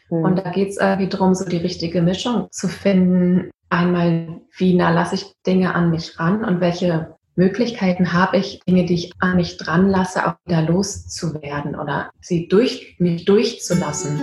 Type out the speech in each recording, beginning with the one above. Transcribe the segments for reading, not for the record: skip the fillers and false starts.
Und da geht es irgendwie darum, so die richtige Mischung zu finden. Einmal, wie nah lasse ich Dinge an mich ran und welche Möglichkeiten habe ich, Dinge, die ich an mich dran lasse, auch wieder loszuwerden oder sie durch mich durchzulassen.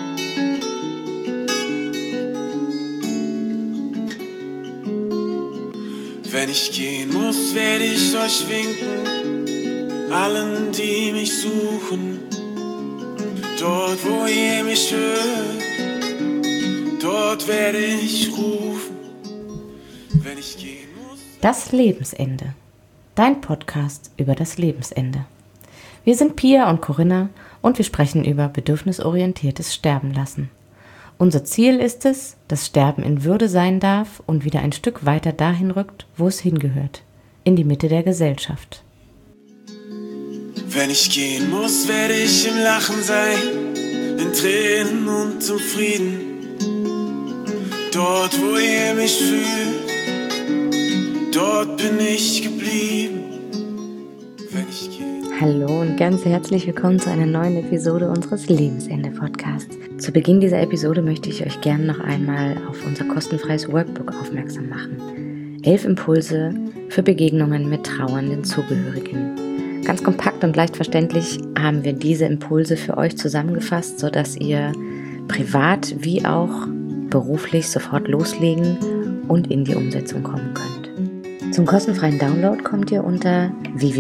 Wenn ich gehen muss, werde ich euch winken, allen, die mich suchen. Dort, wo ihr mich hört, dort werde ich rufen. Wenn ich gehen muss. Das Lebensende. Dein Podcast über das Lebensende. Wir sind Pia und Corinna und wir sprechen über bedürfnisorientiertes Sterben lassen. Unser Ziel ist es, dass Sterben in Würde sein darf und wieder ein Stück weiter dahin rückt, wo es hingehört, in die Mitte der Gesellschaft. Wenn ich gehen muss, werde ich im Lachen sein, in Tränen und zum Frieden. Dort, wo ihr mich fühlt, dort bin ich geblieben. Wenn ich gehe. Hallo und ganz herzlich willkommen zu einer neuen Episode unseres Lebensende-Podcasts. Zu Beginn dieser Episode möchte ich euch gerne noch einmal auf unser kostenfreies Workbook aufmerksam machen. 11 Impulse für Begegnungen mit trauernden Zugehörigen. Ganz kompakt und leicht verständlich haben wir diese Impulse für euch zusammengefasst, sodass ihr privat wie auch beruflich sofort loslegen und in die Umsetzung kommen könnt. Zum kostenfreien Download kommt ihr unter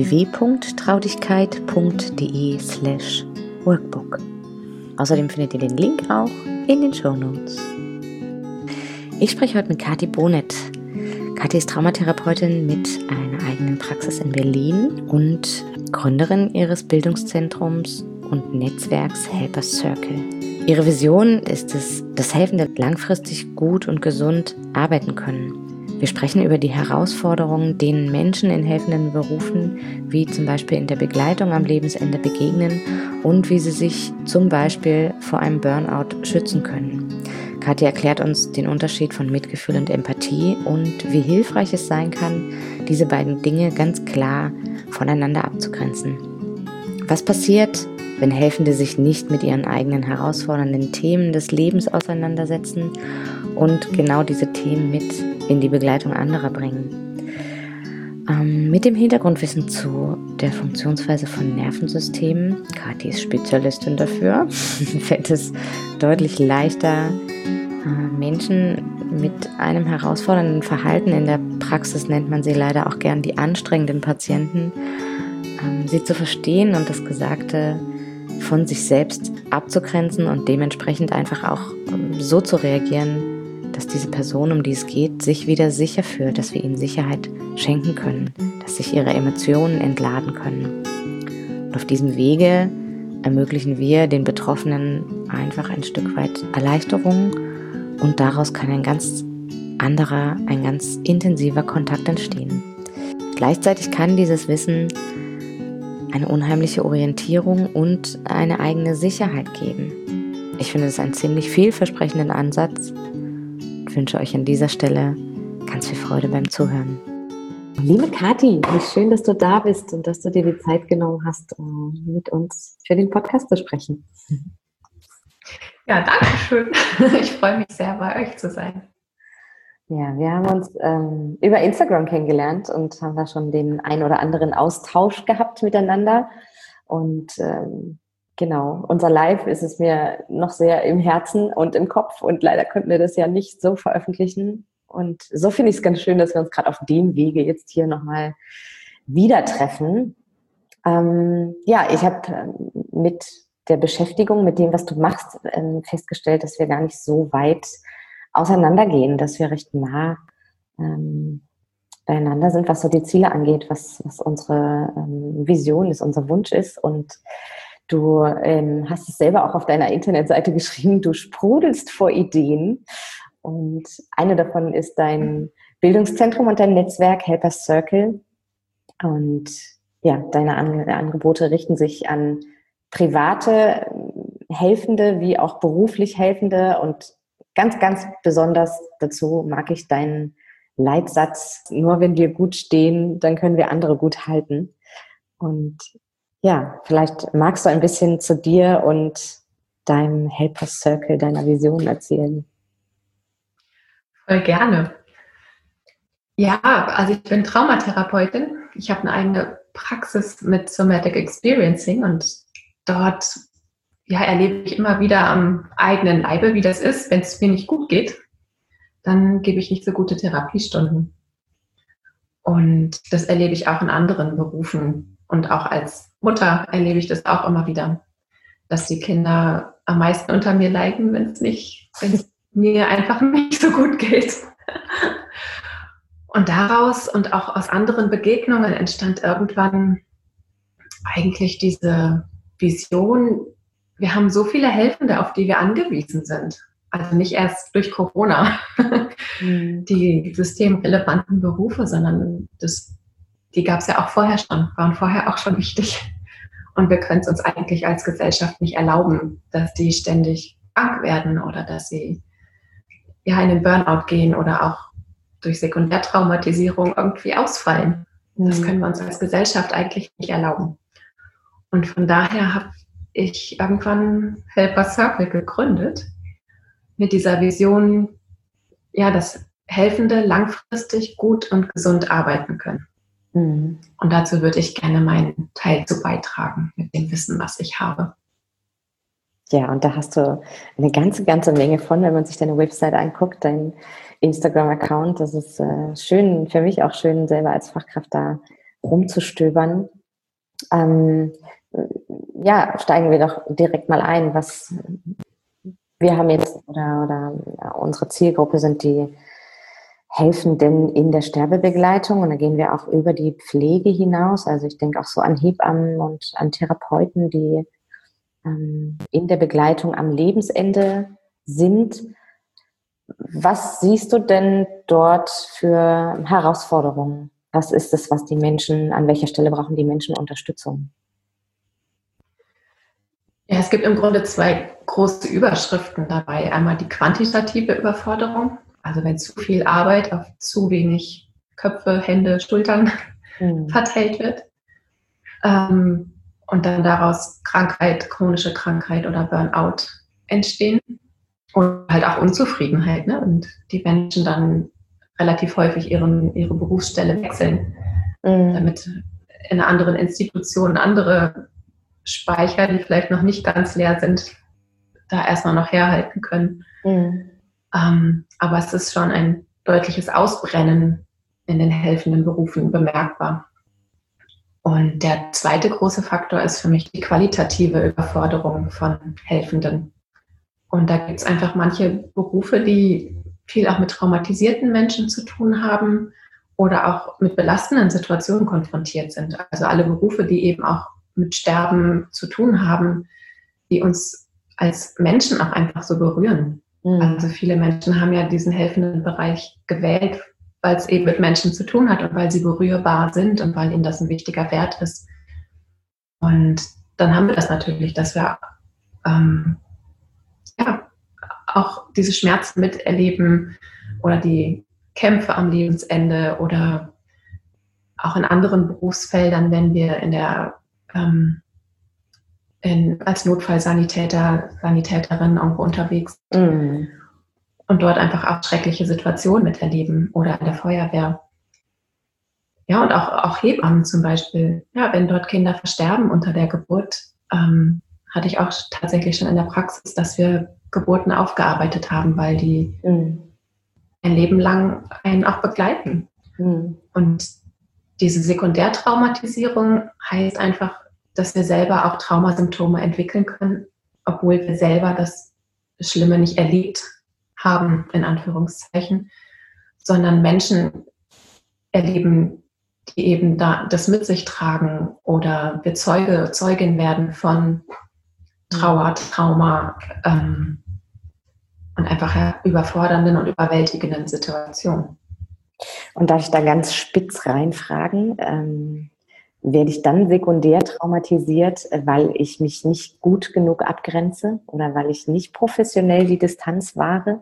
www.traudigkeit.de/workbook. Außerdem findet ihr den Link auch in den Shownotes. Ich spreche heute mit Kathi Bonet. Kathi ist Traumatherapeutin mit einer eigenen Praxis in Berlin und Gründerin ihres Bildungszentrums und Netzwerks Helpers Circle. Ihre Vision ist es, dass Helfende langfristig gut und gesund arbeiten können. Wir sprechen über die Herausforderungen, denen Menschen in helfenden Berufen, wie zum Beispiel in der Begleitung am Lebensende, begegnen und wie sie sich zum Beispiel vor einem Burnout schützen können. Kathi erklärt uns den Unterschied von Mitgefühl und Empathie und wie hilfreich es sein kann, diese beiden Dinge ganz klar voneinander abzugrenzen. Was passiert, wenn Helfende sich nicht mit ihren eigenen herausfordernden Themen des Lebens auseinandersetzen und genau diese Themen mit in die Begleitung anderer bringen? Mit dem Hintergrundwissen zu der Funktionsweise von Nervensystemen, Kathi ist Spezialistin dafür, fällt es deutlich leichter, Menschen mit einem herausfordernden Verhalten, in der Praxis nennt man sie leider auch gern die anstrengenden Patienten, sie zu verstehen und das Gesagte von sich selbst abzugrenzen und dementsprechend einfach auch so zu reagieren, dass diese Person, um die es geht, sich wieder sicher fühlt, dass wir ihnen Sicherheit schenken können, dass sich ihre Emotionen entladen können. Und auf diesem Wege ermöglichen wir den Betroffenen einfach ein Stück weit Erleichterung und daraus kann ein ganz anderer, ein ganz intensiver Kontakt entstehen. Gleichzeitig kann dieses Wissen eine unheimliche Orientierung und eine eigene Sicherheit geben. Ich finde es einen ziemlich vielversprechenden Ansatz und wünsche euch an dieser Stelle ganz viel Freude beim Zuhören. Liebe Kathi, wie schön, dass du da bist und dass du dir die Zeit genommen hast, mit uns für den Podcast zu sprechen. Ja, danke schön. Ich freue mich sehr, bei euch zu sein. Ja, wir haben uns über Instagram kennengelernt und haben da schon den ein oder anderen Austausch gehabt miteinander. Und genau, unser Live ist es mir noch sehr im Herzen und im Kopf und leider konnten wir das ja nicht so veröffentlichen. Und so finde ich es ganz schön, dass wir uns gerade auf dem Wege jetzt hier nochmal wieder treffen. Ja, ich habe mit der Beschäftigung, mit dem, was du machst, festgestellt, dass wir gar nicht so weit auseinandergehen, dass wir recht nah beieinander sind, was so die Ziele angeht, was unsere Vision ist, unser Wunsch ist. Und du hast es selber auch auf deiner Internetseite geschrieben, du sprudelst vor Ideen. Und eine davon ist dein Bildungszentrum und dein Netzwerk Helpers Circle. Und ja, deine Angebote richten sich an private Helfende wie auch beruflich Helfende. Und ganz, ganz besonders dazu mag ich deinen Leitsatz, nur wenn wir gut stehen, dann können wir andere gut halten. Und ja, vielleicht magst du ein bisschen zu dir und deinem Helper Circle, deiner Vision erzählen? Voll gerne. Ja, also ich bin Traumatherapeutin. Ich habe eine eigene Praxis mit Somatic Experiencing und dort erlebe ich immer wieder am eigenen Leibe, wie das ist, wenn es mir nicht gut geht, dann gebe ich nicht so gute Therapiestunden. Und das erlebe ich auch in anderen Berufen. Und auch als Mutter erlebe ich das auch immer wieder, dass die Kinder am meisten unter mir leiden, wenn es mir einfach nicht so gut geht. Und daraus und auch aus anderen Begegnungen entstand irgendwann eigentlich diese Vision, wir haben so viele Helfende, auf die wir angewiesen sind. Also nicht erst durch Corona, die systemrelevanten Berufe, sondern die gab es ja auch vorher schon, waren vorher auch schon wichtig. Und wir können es uns eigentlich als Gesellschaft nicht erlauben, dass die ständig krank werden oder dass sie in den Burnout gehen oder auch durch Sekundärtraumatisierung irgendwie ausfallen. Das können wir uns als Gesellschaft eigentlich nicht erlauben. Und von daher habe ich irgendwann Helper Circle gegründet mit dieser Vision, dass Helfende langfristig gut und gesund arbeiten können. Und dazu würde ich gerne meinen Teil zu beitragen mit dem Wissen, was ich habe. Ja, und da hast du eine ganze Menge von, wenn man sich deine Website anguckt, dein Instagram-Account. Das ist schön, für mich auch schön, selber als Fachkraft da rumzustöbern. Steigen wir doch direkt mal ein. Was wir haben jetzt, oder unsere Zielgruppe sind die Helfenden in der Sterbebegleitung. Und da gehen wir auch über die Pflege hinaus. Also ich denke auch so an Hebammen und an Therapeuten, die in der Begleitung am Lebensende sind. Was siehst du denn dort für Herausforderungen? Was ist es, was die Menschen, an welcher Stelle brauchen die Menschen Unterstützung? Ja, es gibt im Grunde zwei große Überschriften dabei. Einmal die quantitative Überforderung, also wenn zu viel Arbeit auf zu wenig Köpfe, Hände, Schultern verteilt wird. Und dann daraus Krankheit, chronische Krankheit oder Burnout entstehen. Und halt auch Unzufriedenheit. Ne? Und die Menschen dann relativ häufig ihre Berufsstelle wechseln, damit in einer anderen Institution andere Speicher, die vielleicht noch nicht ganz leer sind, da erstmal noch herhalten können. Aber es ist schon ein deutliches Ausbrennen in den helfenden Berufen bemerkbar. Und der zweite große Faktor ist für mich die qualitative Überforderung von Helfenden. Und da gibt es einfach manche Berufe, die viel auch mit traumatisierten Menschen zu tun haben oder auch mit belastenden Situationen konfrontiert sind. Also alle Berufe, die eben auch mit Sterben zu tun haben, die uns als Menschen auch einfach so berühren. Also viele Menschen haben ja diesen helfenden Bereich gewählt, weil es eben mit Menschen zu tun hat und weil sie berührbar sind und weil ihnen das ein wichtiger Wert ist. Und dann haben wir das natürlich, dass wir auch diese Schmerzen miterleben oder die Kämpfe am Lebensende oder auch in anderen Berufsfeldern, wenn wir als Notfallsanitäter, Sanitäterin irgendwo unterwegs sind und dort einfach auch schreckliche Situationen miterleben oder in der Feuerwehr. Ja, und auch Hebammen zum Beispiel. Ja, wenn dort Kinder versterben unter der Geburt, hatte ich auch tatsächlich schon in der Praxis, dass wir Geburten aufgearbeitet haben, weil die ein Leben lang einen auch begleiten. Und diese Sekundärtraumatisierung heißt einfach, dass wir selber auch Traumasymptome entwickeln können, obwohl wir selber das Schlimme nicht erlebt haben, in Anführungszeichen, sondern Menschen erleben, die eben das mit sich tragen oder wir Zeugin werden von Trauer, Trauma und einfach überfordernden und überwältigenden Situationen. Und darf ich da ganz spitz reinfragen? Werde ich dann sekundär traumatisiert, weil ich mich nicht gut genug abgrenze oder weil ich nicht professionell die Distanz wahre?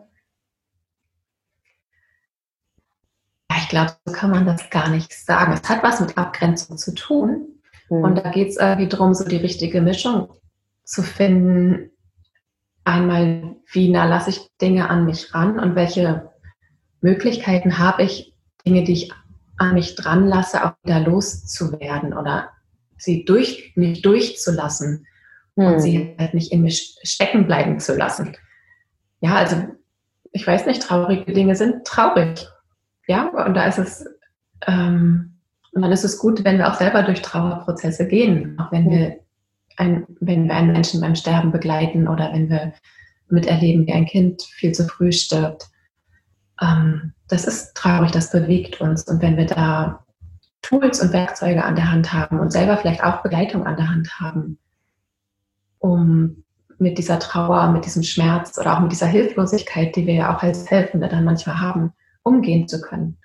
Ja, ich glaube, so kann man das gar nicht sagen. Es hat was mit Abgrenzung zu tun. Und da geht es irgendwie darum, so die richtige Mischung zu finden, einmal, wie nah lasse ich Dinge an mich ran und welche Möglichkeiten habe ich, Dinge, die ich an mich dran lasse, auch wieder loszuwerden oder sie nicht durchzulassen und sie halt nicht in mir stecken bleiben zu lassen. Ja, also ich weiß nicht, traurige Dinge sind traurig. Ja, und da ist es, und dann ist es gut, wenn wir auch selber durch Trauerprozesse gehen, auch wenn wir einen Menschen beim Sterben begleiten oder wenn wir miterleben, wie ein Kind viel zu früh stirbt. Das ist traurig, das bewegt uns. Und wenn wir da Tools und Werkzeuge an der Hand haben und selber vielleicht auch Begleitung an der Hand haben, um mit dieser Trauer, mit diesem Schmerz oder auch mit dieser Hilflosigkeit, die wir ja auch als Helfende dann manchmal haben, umgehen zu können.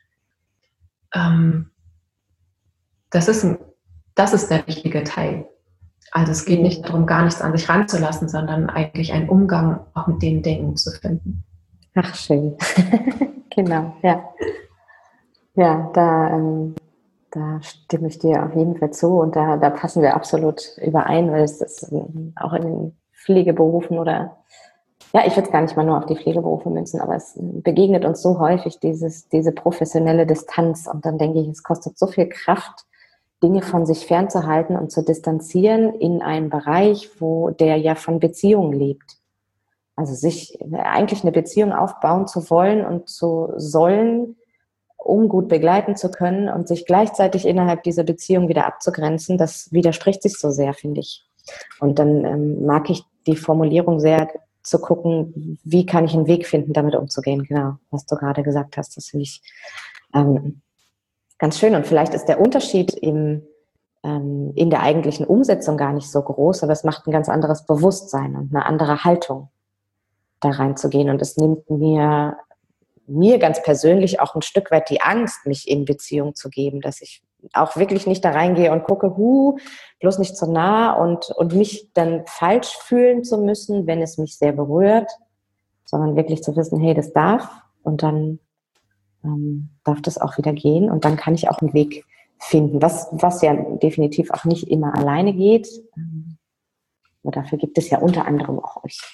Das ist der wichtige Teil. Also es geht nicht darum, gar nichts an sich ranzulassen, sondern eigentlich einen Umgang auch mit den Dingen zu finden. Ach, schön. Genau, ja. Ja, da stimme ich dir auf jeden Fall zu und da passen wir absolut überein, weil es ist auch in den Pflegeberufen oder, ja, ich würde es gar nicht mal nur auf die Pflegeberufe münzen, aber es begegnet uns so häufig diese professionelle Distanz und dann denke ich, es kostet so viel Kraft, Dinge von sich fernzuhalten und zu distanzieren in einen Bereich, wo der ja von Beziehungen lebt. Also sich eigentlich eine Beziehung aufbauen zu wollen und zu sollen, um gut begleiten zu können und sich gleichzeitig innerhalb dieser Beziehung wieder abzugrenzen, das widerspricht sich so sehr, finde ich. Und dann mag ich die Formulierung sehr, zu gucken, wie kann ich einen Weg finden, damit umzugehen. Genau, was du gerade gesagt hast, das finde ich ganz schön. Und vielleicht ist der Unterschied in der eigentlichen Umsetzung gar nicht so groß, aber es macht ein ganz anderes Bewusstsein und eine andere Haltung, da reinzugehen. Und es nimmt mir ganz persönlich auch ein Stück weit die Angst, mich in Beziehung zu geben, dass ich auch wirklich nicht da reingehe und gucke, bloß nicht so nah und mich dann falsch fühlen zu müssen, wenn es mich sehr berührt, sondern wirklich zu wissen, hey, das darf und dann darf das auch wieder gehen und dann kann ich auch einen Weg finden, was ja definitiv auch nicht immer alleine geht. Aber dafür gibt es ja unter anderem auch euch.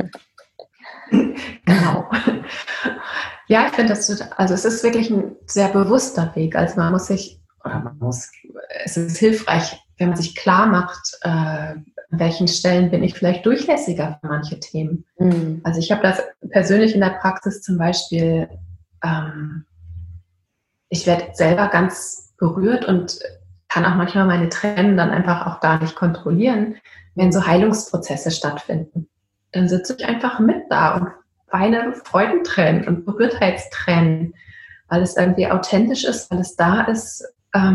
Genau. Ja, ich finde also es ist wirklich ein sehr bewusster Weg. Also es ist hilfreich, wenn man sich klar macht, an welchen Stellen bin ich vielleicht durchlässiger für manche Themen. Mhm. Also ich habe das persönlich in der Praxis zum Beispiel, ich werde selber ganz berührt und kann auch manchmal meine Tränen dann einfach auch gar nicht kontrollieren, wenn so Heilungsprozesse stattfinden. Dann sitze ich einfach mit da und weine Freudentränen und Berührtheitstränen, weil es irgendwie authentisch ist, weil es da ist.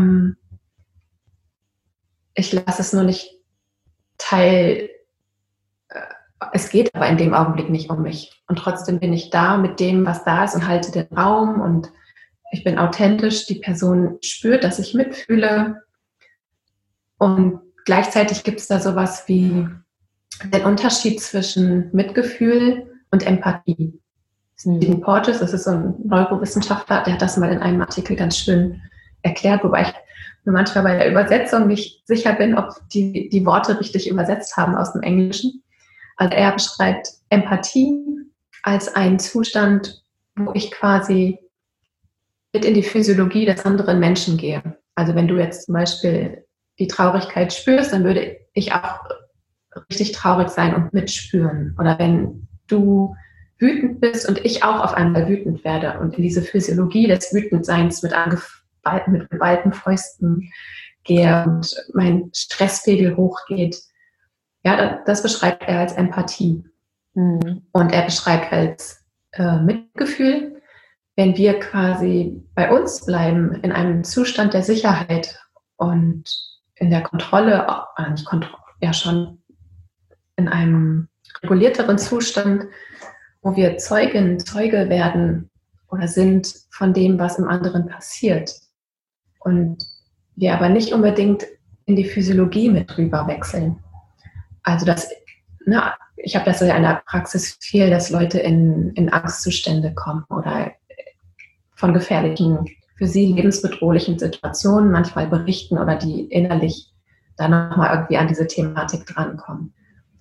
Ich lasse es nur nicht Teil. Es geht aber in dem Augenblick nicht um mich. Und trotzdem bin ich da mit dem, was da ist und halte den Raum und ich bin authentisch. Die Person spürt, dass ich mitfühle. Und gleichzeitig gibt es da sowas wie den Unterschied zwischen Mitgefühl und Empathie. Stephen Porges, das ist so ein Neurowissenschaftler, der hat das mal in einem Artikel ganz schön erklärt, wobei ich mir manchmal bei der Übersetzung nicht sicher bin, ob die Worte richtig übersetzt haben aus dem Englischen. Also er beschreibt Empathie als einen Zustand, wo ich quasi mit in die Physiologie des anderen Menschen gehe. Also wenn du jetzt zum Beispiel die Traurigkeit spürst, dann würde ich auch richtig traurig sein und mitspüren. Oder wenn du wütend bist und ich auch auf einmal wütend werde und in diese Physiologie des Wütendseins mit geballten Fäusten gehe und mein Stresspegel hochgeht. Ja, das beschreibt er als Empathie. Mhm. Und er beschreibt als Mitgefühl, wenn wir quasi bei uns bleiben in einem Zustand der Sicherheit und in der Kontrolle, schon in einem regulierteren Zustand, wo wir Zeuge werden oder sind von dem, was im anderen passiert. Und wir aber nicht unbedingt in die Physiologie mit rüber wechseln. Also ich habe das ja in der Praxis viel, dass Leute in Angstzustände kommen oder von gefährlichen, für sie lebensbedrohlichen Situationen manchmal berichten oder die innerlich dann nochmal irgendwie an diese Thematik drankommen.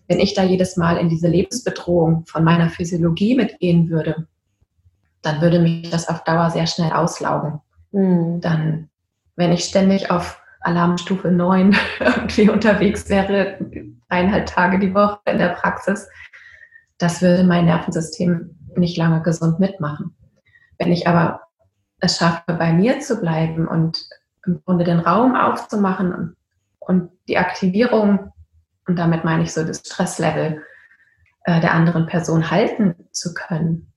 wenn ich da jedes Mal in diese Lebensbedrohung von meiner Physiologie mitgehen würde, dann würde mich das auf Dauer sehr schnell auslaugen. Dann, wenn ich ständig auf Alarmstufe 9 irgendwie unterwegs wäre, 1,5 Tage die Woche in der Praxis, das würde mein Nervensystem nicht lange gesund mitmachen. Wenn ich aber es schaffe, bei mir zu bleiben und im Grunde den Raum aufzumachen und die Aktivierung, und damit meine ich so das Stresslevel der anderen Person halten zu können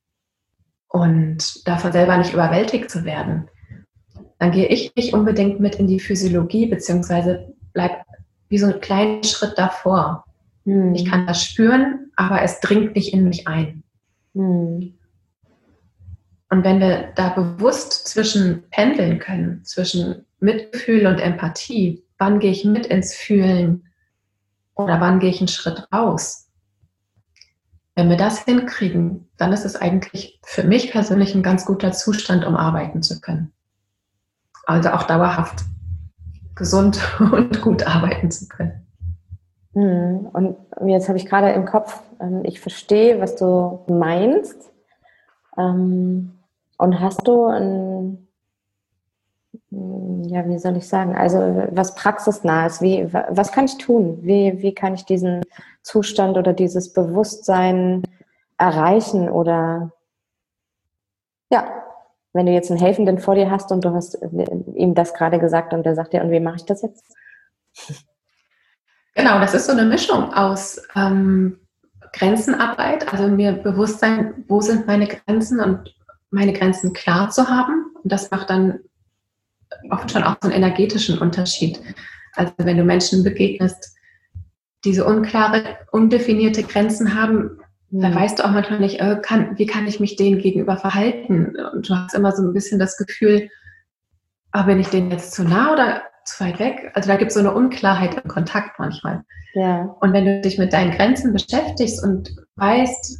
und davon selber nicht überwältigt zu werden, dann gehe ich nicht unbedingt mit in die Physiologie, beziehungsweise bleib wie so einen kleinen Schritt davor. Ich kann das spüren, aber es dringt nicht in mich ein. Und wenn wir da bewusst zwischen pendeln können, zwischen Mitgefühl und Empathie, wann gehe ich mit ins Fühlen oder wann gehe ich einen Schritt raus? Wenn wir das hinkriegen, dann ist es eigentlich für mich persönlich ein ganz guter Zustand, um arbeiten zu können. Also auch dauerhaft gesund und gut arbeiten zu können. Und jetzt habe ich gerade im Kopf, ich verstehe, was du meinst. Und hast du wie soll ich sagen, also was praxisnahes, was kann ich tun? Wie kann ich diesen Zustand oder dieses Bewusstsein erreichen? Oder wenn du jetzt einen Helfenden vor dir hast und du hast ihm das gerade gesagt und der sagt dir, und wie mache ich das jetzt? Genau, das ist so eine Mischung aus Grenzenarbeit, also mir bewusst sein, wo sind meine Grenzen und meine Grenzen klar zu haben. Und das macht dann oft schon auch so einen energetischen Unterschied. Also wenn du Menschen begegnest, die so unklare, undefinierte Grenzen haben, da weißt du auch manchmal nicht, wie kann ich mich denen gegenüber verhalten? Und du hast immer so ein bisschen das Gefühl, bin ich denen jetzt zu nah oder zu weit weg? Also da gibt es so eine Unklarheit im Kontakt manchmal. Ja. Und wenn du dich mit deinen Grenzen beschäftigst und weißt,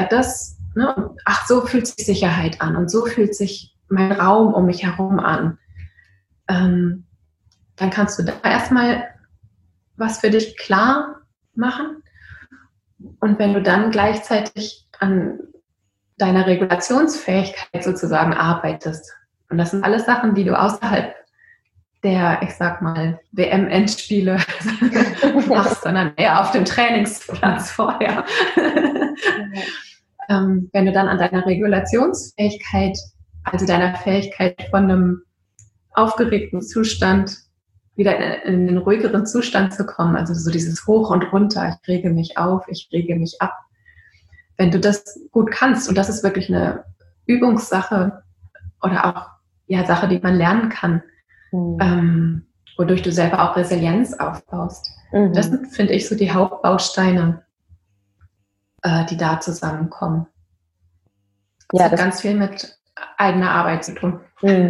so fühlt sich Sicherheit an und so fühlt sich mein Raum um mich herum an, dann kannst du da erstmal was für dich klar machen. Und wenn du dann gleichzeitig an deiner Regulationsfähigkeit sozusagen arbeitest, und das sind alles Sachen, die du außerhalb der, ich sag mal, WM-Endspiele machst, sondern eher auf dem Trainingsplatz vorher. Wenn du dann an deiner Regulationsfähigkeit, also deiner Fähigkeit von einem aufgeregten Zustand wieder in den ruhigeren Zustand zu kommen, also so dieses Hoch und Runter, ich rege mich auf, ich rege mich ab. Wenn du das gut kannst, und das ist wirklich eine Übungssache oder auch Sache, die man lernen kann, wodurch du selber auch Resilienz aufbaust. Das sind, finde ich, so die Hauptbausteine, die da zusammenkommen. Das hat ganz viel mit eigener Arbeit zu tun.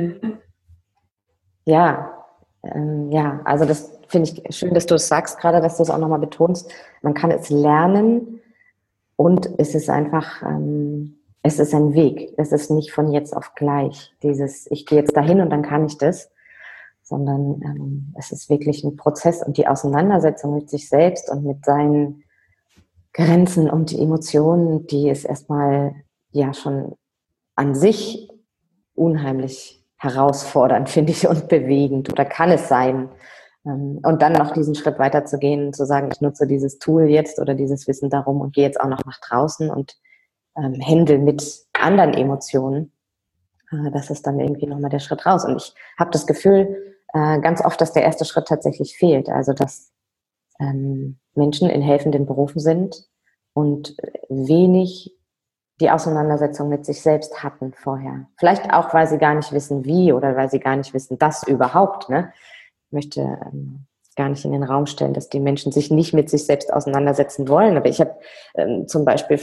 Also das finde ich schön, dass du es sagst, gerade, dass du es auch nochmal betonst. Man kann es lernen und es ist einfach, es ist ein Weg. Es ist nicht von jetzt auf gleich. Ich gehe jetzt dahin und dann kann ich das, sondern es ist wirklich ein Prozess und die Auseinandersetzung mit sich selbst und mit seinen Grenzen und die Emotionen, die ist erstmal schon an sich unheimlich herausfordernd, finde ich, und bewegend, oder kann es sein. Und dann noch diesen Schritt weiter zu gehen und zu sagen, ich nutze dieses Tool jetzt oder dieses Wissen darum und gehe jetzt auch noch nach draußen und handle mit anderen Emotionen. Das ist dann irgendwie nochmal der Schritt raus. Und ich habe das Gefühl ganz oft, dass der erste Schritt tatsächlich fehlt. Also dass Menschen in helfenden Berufen sind und wenig die Auseinandersetzung mit sich selbst hatten vorher. Vielleicht auch, weil sie gar nicht wissen, wie, oder weil sie gar nicht wissen, dass überhaupt. Ne? Ich möchte gar nicht in den Raum stellen, dass die Menschen sich nicht mit sich selbst auseinandersetzen wollen. Aber ich habe zum Beispiel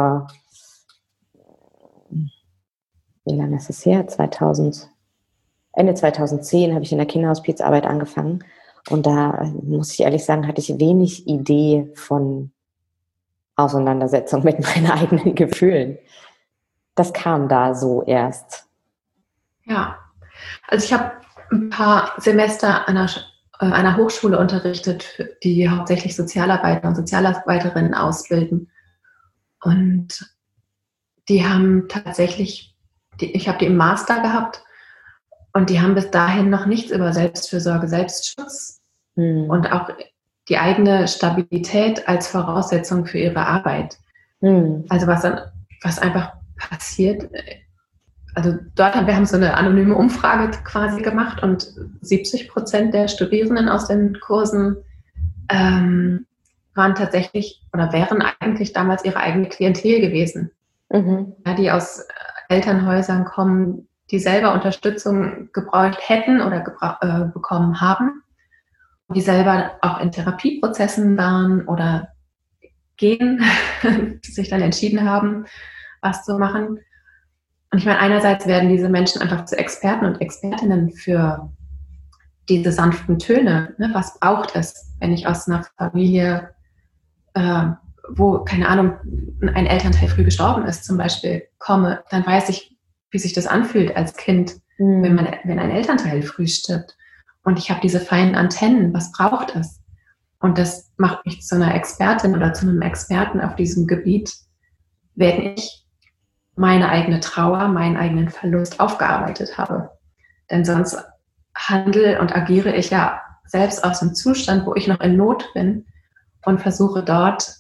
wie lange ist es her? Ende 2010 habe ich in der Kinderhospizarbeit angefangen. Und da, muss ich ehrlich sagen, hatte ich wenig Idee von Auseinandersetzung mit meinen eigenen Gefühlen. Das kam da so erst. Ja, also ich habe ein paar Semester an der an einer Hochschule unterrichtet, die hauptsächlich Sozialarbeiter und Sozialarbeiterinnen ausbilden. Und die haben tatsächlich, ich habe die im Master gehabt und die haben bis dahin noch nichts über Selbstfürsorge, Selbstschutz und auch die eigene Stabilität als Voraussetzung für ihre Arbeit. Also was einfach passiert, also wir haben so eine anonyme Umfrage quasi gemacht und 70% der Studierenden aus den Kursen waren tatsächlich oder wären eigentlich damals ihre eigene Klientel gewesen. Ja, die aus Elternhäusern kommen, die selber Unterstützung gebraucht hätten oder bekommen haben, die selber auch in Therapieprozessen waren oder gehen, die sich dann entschieden haben, was zu machen. Und ich meine, einerseits werden diese Menschen einfach zu Experten und Expertinnen für diese sanften Töne. Ne? Was braucht es, wenn ich aus einer Familie, wo, keine Ahnung, ein Elternteil früh gestorben ist zum Beispiel, komme, dann weiß ich, wie sich das anfühlt als Kind, wenn ein Elternteil früh stirbt. Und ich habe diese feinen Antennen, was braucht es? Und das macht mich zu einer Expertin oder zu einem Experten auf diesem Gebiet, wenn ich meine eigene Trauer, meinen eigenen Verlust aufgearbeitet habe. Denn sonst handle und agiere ich ja selbst aus dem Zustand, wo ich noch in Not bin und versuche dort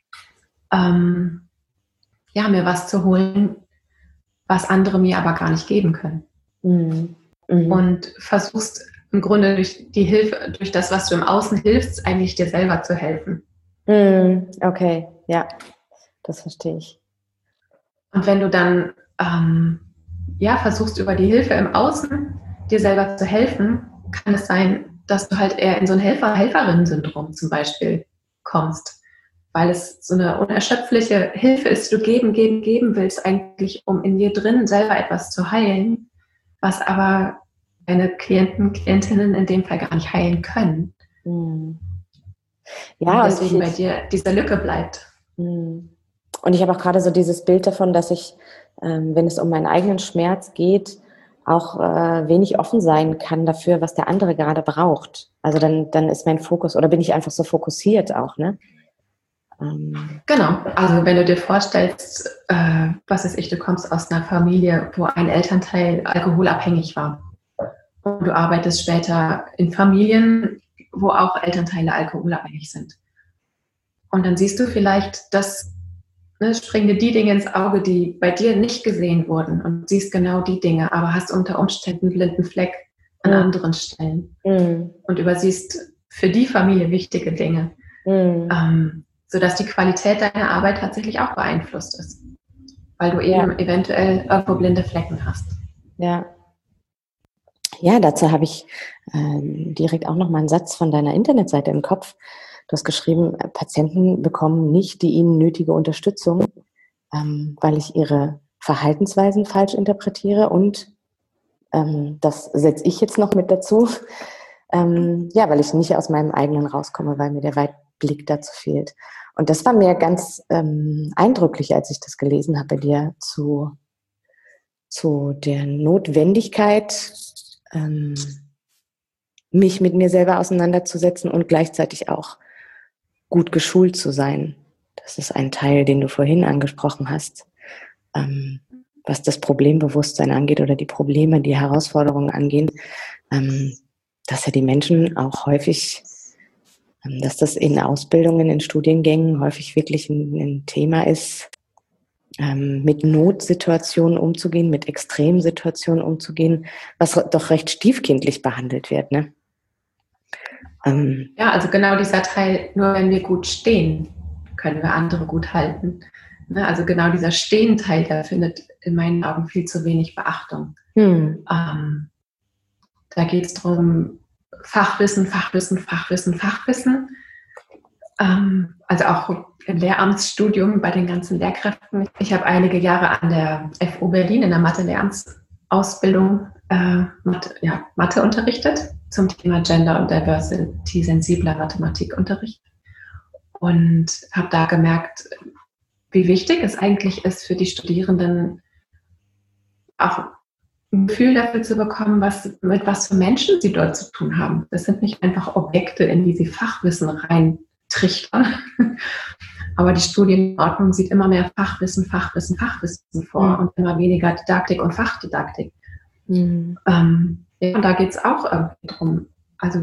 mir was zu holen, was andere mir aber gar nicht geben können. Und versuchst im Grunde durch die Hilfe, durch das, was du im Außen hilfst, eigentlich dir selber zu helfen. Okay, ja, das verstehe ich. Und wenn du dann versuchst, über die Hilfe im Außen dir selber zu helfen, kann es sein, dass du halt eher in so ein Helfer-Helferinnen-Syndrom zum Beispiel kommst. Weil es so eine unerschöpfliche Hilfe ist, die du geben willst, eigentlich, um in dir drin selber etwas zu heilen, was aber deine Klientinnen in dem Fall gar nicht heilen können. Ja, und deswegen bei dir diese Lücke bleibt. Und ich habe auch gerade so dieses Bild davon, dass ich, wenn es um meinen eigenen Schmerz geht, auch wenig offen sein kann dafür, was der andere gerade braucht. Also dann ist mein Fokus, oder bin ich einfach so fokussiert auch, ne? Genau, also wenn du dir vorstellst, was weiß ich, du kommst aus einer Familie, wo ein Elternteil alkoholabhängig war und du arbeitest später in Familien, wo auch Elternteile alkoholabhängig sind. Und dann siehst du vielleicht, springen dir die Dinge ins Auge, die bei dir nicht gesehen wurden und siehst genau die Dinge, aber hast unter Umständen einen blinden Fleck an anderen Stellen und übersiehst für die Familie wichtige Dinge. Sodass die Qualität deiner Arbeit tatsächlich auch beeinflusst ist. Weil du eben eventuell irgendwo blinde Flecken hast. Ja, dazu habe ich direkt auch noch mal einen Satz von deiner Internetseite im Kopf. Du hast geschrieben, Patienten bekommen nicht die ihnen nötige Unterstützung, weil ich ihre Verhaltensweisen falsch interpretiere. Und das setze ich jetzt noch mit dazu, weil ich nicht aus meinem eigenen rauskomme, weil mir der Weitblick dazu fehlt. Und das war mir ganz eindrücklich, als ich das gelesen habe bei dir, zu der Notwendigkeit, mich mit mir selber auseinanderzusetzen und gleichzeitig auch gut geschult zu sein. Das ist ein Teil, den du vorhin angesprochen hast, was das Problembewusstsein angeht oder die Probleme, die Herausforderungen angehen, dass ja die Menschen auch häufig, dass das in Ausbildungen, in Studiengängen häufig wirklich ein Thema ist, mit Notsituationen umzugehen, mit Extremsituationen umzugehen, was doch recht stiefkindlich behandelt wird, ne? Also genau dieser Teil, nur wenn wir gut stehen, können wir andere gut halten. Ne? Also genau dieser Stehen-Teil, der findet in meinen Augen viel zu wenig Beachtung. Da geht es darum, Fachwissen. Also auch im Lehramtsstudium bei den ganzen Lehrkräften. Ich habe einige Jahre an der FU Berlin in der Mathe-Lehramtsausbildung Mathe unterrichtet zum Thema Gender und Diversity sensibler Mathematikunterricht und habe da gemerkt, wie wichtig es eigentlich ist für die Studierenden, auch ein Gefühl dafür zu bekommen, mit was für Menschen sie dort zu tun haben. Das sind nicht einfach Objekte, in die sie Fachwissen reintrichtern. Aber die Studienordnung sieht immer mehr Fachwissen vor und immer weniger Didaktik und Fachdidaktik. Und da geht es auch irgendwie drum. Also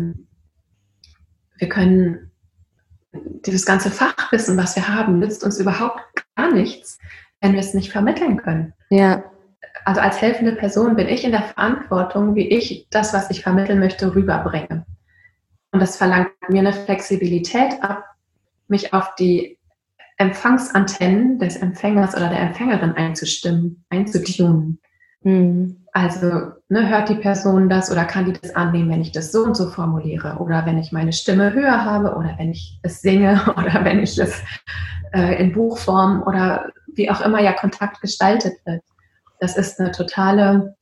wir können dieses ganze Fachwissen, was wir haben, nützt uns überhaupt gar nichts, wenn wir es nicht vermitteln können. Ja. Also als helfende Person bin ich in der Verantwortung, wie ich das, was ich vermitteln möchte, rüberbringe. Und das verlangt mir eine Flexibilität ab, mich auf die Empfangsantennen des Empfängers oder der Empfängerin einzutunen. Also hört die Person das oder kann die das annehmen, wenn ich das so und so formuliere oder wenn ich meine Stimme höher habe oder wenn ich es singe oder wenn ich es in Buchform oder wie auch immer Kontakt gestaltet wird. Das ist eine totale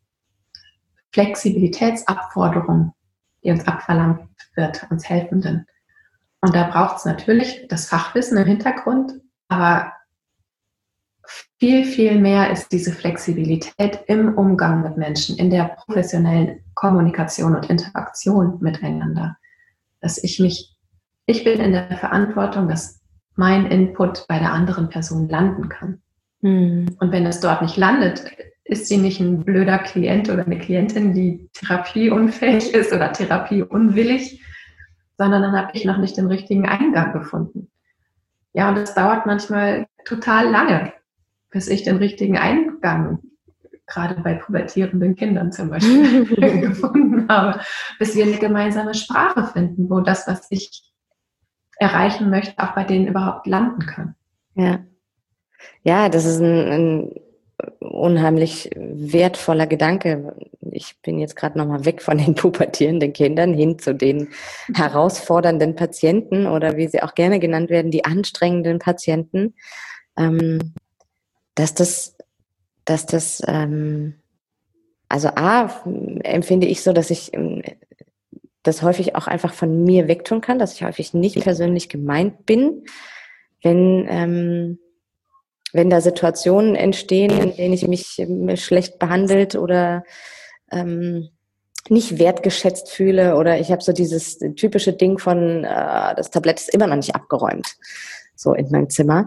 Flexibilitätsabforderung, die uns abverlangt wird, uns Helfenden. Und da braucht es natürlich das Fachwissen im Hintergrund, aber viel, viel mehr ist diese Flexibilität im Umgang mit Menschen, in der professionellen Kommunikation und Interaktion miteinander. Dass ich bin in der Verantwortung, dass mein Input bei der anderen Person landen kann. Und wenn es dort nicht landet, ist sie nicht ein blöder Klient oder eine Klientin, die therapieunfähig ist oder therapieunwillig, sondern dann habe ich noch nicht den richtigen Eingang gefunden. Ja, und das dauert manchmal total lange, bis ich den richtigen Eingang, gerade bei pubertierenden Kindern zum Beispiel, gefunden habe, bis wir eine gemeinsame Sprache finden, wo das, was ich erreichen möchte, auch bei denen überhaupt landen kann. Ja, das ist ein unheimlich wertvoller Gedanke. Ich bin jetzt gerade nochmal weg von den pubertierenden Kindern hin zu den herausfordernden Patienten oder wie sie auch gerne genannt werden, die anstrengenden Patienten. Also empfinde ich so, dass ich das häufig auch einfach von mir wegtun kann, dass ich häufig nicht persönlich gemeint bin, wenn da Situationen entstehen, in denen ich mich schlecht behandelt oder nicht wertgeschätzt fühle oder ich habe so dieses typische Ding von das Tablett ist immer noch nicht abgeräumt, so in meinem Zimmer.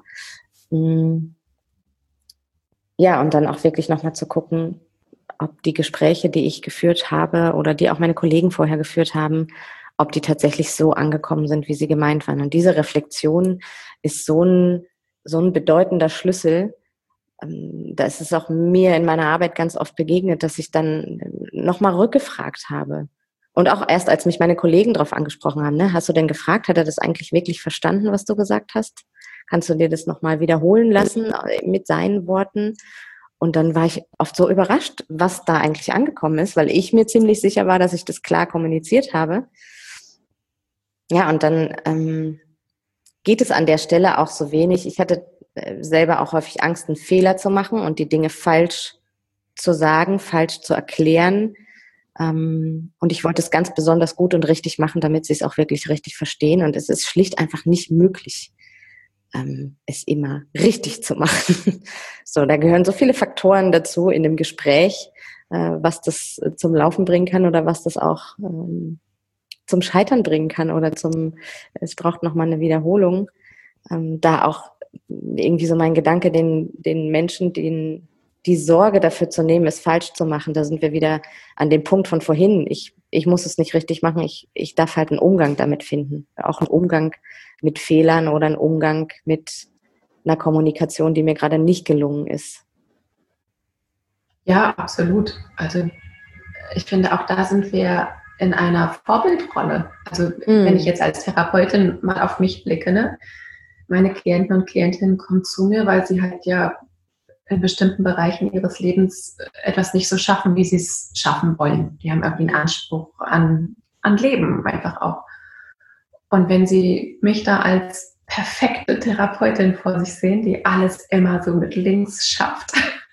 Ja, und dann auch wirklich nochmal zu gucken, ob die Gespräche, die ich geführt habe oder die auch meine Kollegen vorher geführt haben, ob die tatsächlich so angekommen sind, wie sie gemeint waren. Und diese Reflexion ist so ein bedeutender Schlüssel. Da ist es auch mir in meiner Arbeit ganz oft begegnet, dass ich dann nochmal rückgefragt habe. Und auch erst, als mich meine Kollegen darauf angesprochen haben, ne, hast du denn gefragt, hat er das eigentlich wirklich verstanden, was du gesagt hast? Kannst du dir das nochmal wiederholen lassen mit seinen Worten? Und dann war ich oft so überrascht, was da eigentlich angekommen ist, weil ich mir ziemlich sicher war, dass ich das klar kommuniziert habe. Ja, und dann geht es an der Stelle auch so wenig. Ich hatte selber auch häufig Angst, einen Fehler zu machen und die Dinge falsch zu sagen, falsch zu erklären. Und ich wollte es ganz besonders gut und richtig machen, damit sie es auch wirklich richtig verstehen. Und es ist schlicht einfach nicht möglich, es immer richtig zu machen. So, da gehören so viele Faktoren dazu in dem Gespräch, was das zum Laufen bringen kann oder was das auch zum Scheitern bringen kann oder es braucht nochmal eine Wiederholung. Da auch irgendwie so mein Gedanke, den Menschen, die Sorge dafür zu nehmen, es falsch zu machen, da sind wir wieder an dem Punkt von vorhin. Ich muss es nicht richtig machen, ich darf halt einen Umgang damit finden. Auch einen Umgang mit Fehlern oder einen Umgang mit einer Kommunikation, die mir gerade nicht gelungen ist. Ja, absolut. Also ich finde, auch da sind wir in einer Vorbildrolle. Also wenn ich jetzt als Therapeutin mal auf mich blicke, ne? Meine Klienten und Klientinnen kommen zu mir, weil sie halt ja in bestimmten Bereichen ihres Lebens etwas nicht so schaffen, wie sie es schaffen wollen. Die haben irgendwie einen Anspruch an Leben einfach auch. Und wenn sie mich da als perfekte Therapeutin vor sich sehen, die alles immer so mit links schafft,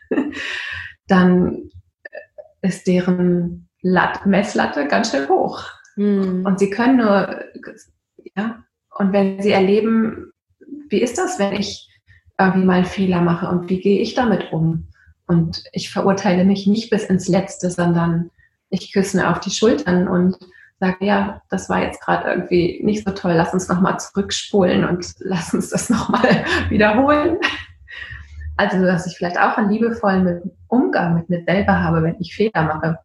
dann ist deren Messlatte ganz schön hoch. Und sie können nur, ja, und wenn sie erleben, wie ist das, wenn ich irgendwie mal einen Fehler mache und wie gehe ich damit um? Und ich verurteile mich nicht bis ins Letzte, sondern ich küsse mir auf die Schultern und sage, ja, das war jetzt gerade irgendwie nicht so toll, lass uns nochmal zurückspulen und lass uns das nochmal wiederholen. Also, dass ich vielleicht auch einen liebevollen Umgang mit mir selber habe, wenn ich Fehler mache,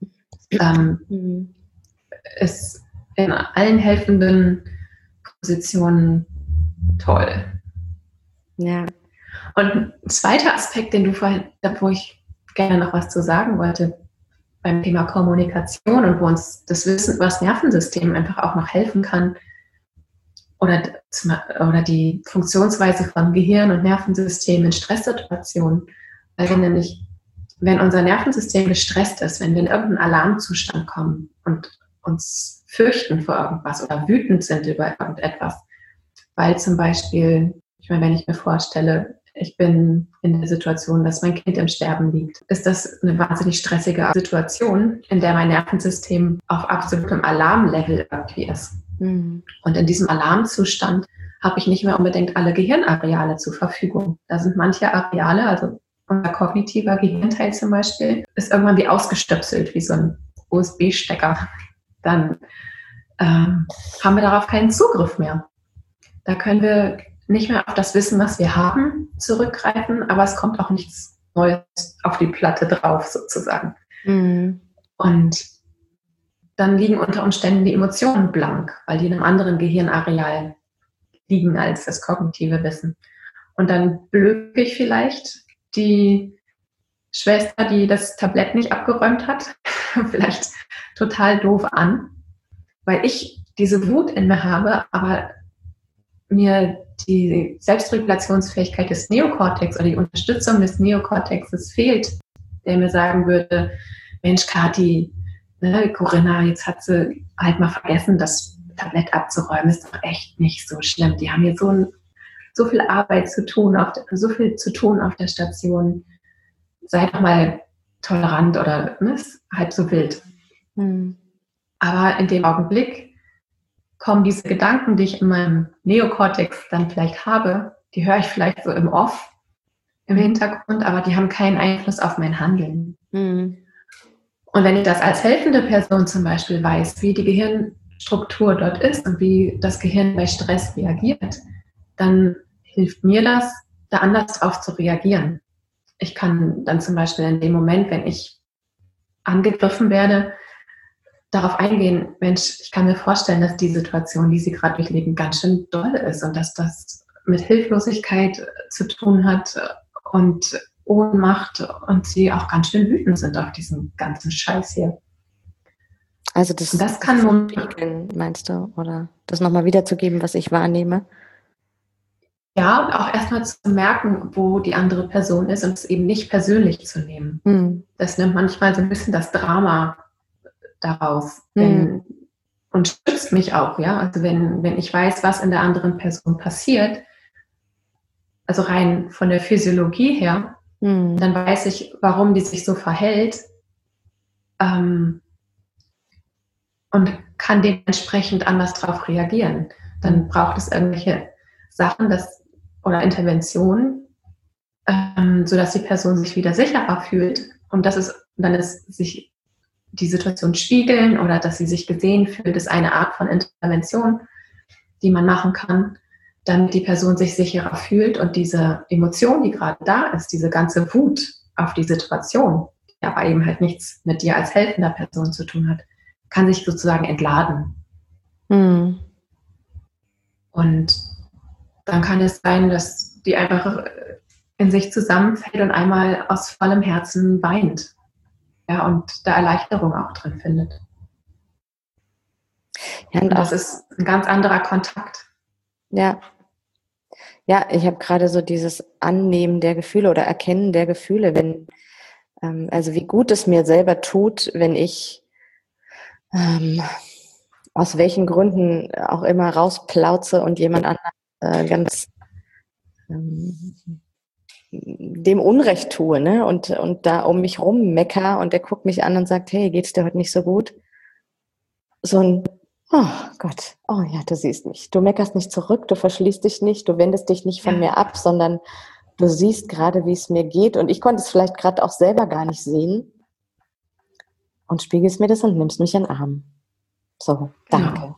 ist in allen helfenden Positionen toll. Ja. Und ein zweiter Aspekt, den du vorhin, wo ich gerne noch was zu sagen wollte, beim Thema Kommunikation und wo uns das Wissen über das Nervensystem einfach auch noch helfen kann oder die Funktionsweise von Gehirn und Nervensystem in Stresssituationen. Weil wir nämlich, wenn unser Nervensystem gestresst ist, wenn wir in irgendeinen Alarmzustand kommen und uns fürchten vor irgendwas oder wütend sind über irgendetwas, weil zum Beispiel, ich meine, wenn ich mir vorstelle, ich bin in der Situation, dass mein Kind im Sterben liegt, ist das eine wahnsinnig stressige Situation, in der mein Nervensystem auf absolutem Alarmlevel irgendwie ist. Und in diesem Alarmzustand habe ich nicht mehr unbedingt alle Gehirnareale zur Verfügung. Da sind manche Areale, also unser kognitiver Gehirnteil zum Beispiel, ist irgendwann wie ausgestöpselt, wie so ein USB-Stecker. Dann haben wir darauf keinen Zugriff mehr. Da können wir nicht mehr auf das Wissen, was wir haben, zurückgreifen, aber es kommt auch nichts Neues auf die Platte drauf, sozusagen. Und dann liegen unter Umständen die Emotionen blank, weil die in einem anderen Gehirnareal liegen als das kognitive Wissen. Und dann blöke ich vielleicht die Schwester, die das Tablett nicht abgeräumt hat, vielleicht total doof an, weil ich diese Wut in mir habe, aber mir die Selbstregulationsfähigkeit des Neokortex oder die Unterstützung des Neokortexes fehlt, der mir sagen würde, Mensch, Kathi, ne, Corinna, jetzt hat sie halt mal vergessen, das Tablett abzuräumen, ist doch echt nicht so schlimm. Die haben hier so viel Arbeit zu tun, so viel zu tun auf der Station. Sei doch mal tolerant oder ist halb so wild. Aber in dem Augenblick kommen diese Gedanken, die ich in meinem Neokortex dann vielleicht habe, die höre ich vielleicht so im Off, im Hintergrund, aber die haben keinen Einfluss auf mein Handeln. Und wenn ich das als helfende Person zum Beispiel weiß, wie die Gehirnstruktur dort ist und wie das Gehirn bei Stress reagiert, dann hilft mir das, da anders drauf zu reagieren. Ich kann dann zum Beispiel in dem Moment, wenn ich angegriffen werde, darauf eingehen, Mensch, ich kann mir vorstellen, dass die Situation, die Sie gerade durchleben, ganz schön doll ist und dass das mit Hilflosigkeit zu tun hat und Ohnmacht und Sie auch ganz schön wütend sind auf diesen ganzen Scheiß hier. Also das kann man spiegeln, meinst du? Oder das nochmal wiederzugeben, was ich wahrnehme? Ja, und auch erstmal zu merken, wo die andere Person ist und es eben nicht persönlich zu nehmen. Das nimmt manchmal so ein bisschen das Drama daraus und schützt mich auch, ja. Also wenn ich weiß, was in der anderen Person passiert, also rein von der Physiologie her, dann weiß ich, warum die sich so verhält und kann dementsprechend anders darauf reagieren. Dann braucht es irgendwelche Sachen oder Interventionen, sodass die Person sich wieder sicherer fühlt und dann ist sich die Situation spiegeln oder dass sie sich gesehen fühlt, ist eine Art von Intervention, die man machen kann, damit die Person sich sicherer fühlt und diese Emotion, die gerade da ist, diese ganze Wut auf die Situation, die aber eben halt nichts mit dir als helfender Person zu tun hat, kann sich sozusagen entladen. Und dann kann es sein, dass die einfach in sich zusammenfällt und einmal aus vollem Herzen weint. Ja, und da Erleichterung auch drin findet. Ja, und das ist ein ganz anderer Kontakt. Ja. Ja, ich habe gerade so dieses Annehmen der Gefühle oder Erkennen der Gefühle, also wie gut es mir selber tut, wenn ich aus welchen Gründen auch immer rausplauze und jemand anderen ganz dem Unrecht tue, ne? Und da um mich rum mecker und der guckt mich an und sagt, hey, geht's dir heute nicht so gut? So ein, oh Gott, oh ja, du siehst mich. Du meckerst nicht zurück, du verschließt dich nicht, du wendest dich nicht von mir ab, sondern du siehst gerade, wie es mir geht und ich konnte es vielleicht gerade auch selber gar nicht sehen und spiegelst mir das und nimmst mich in den Arm. So, danke. Genau.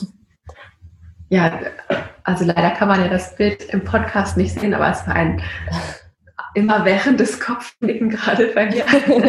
Ja, also leider kann man ja das Bild im Podcast nicht sehen, aber es war ein immerwährendes Kopfnicken gerade bei mir.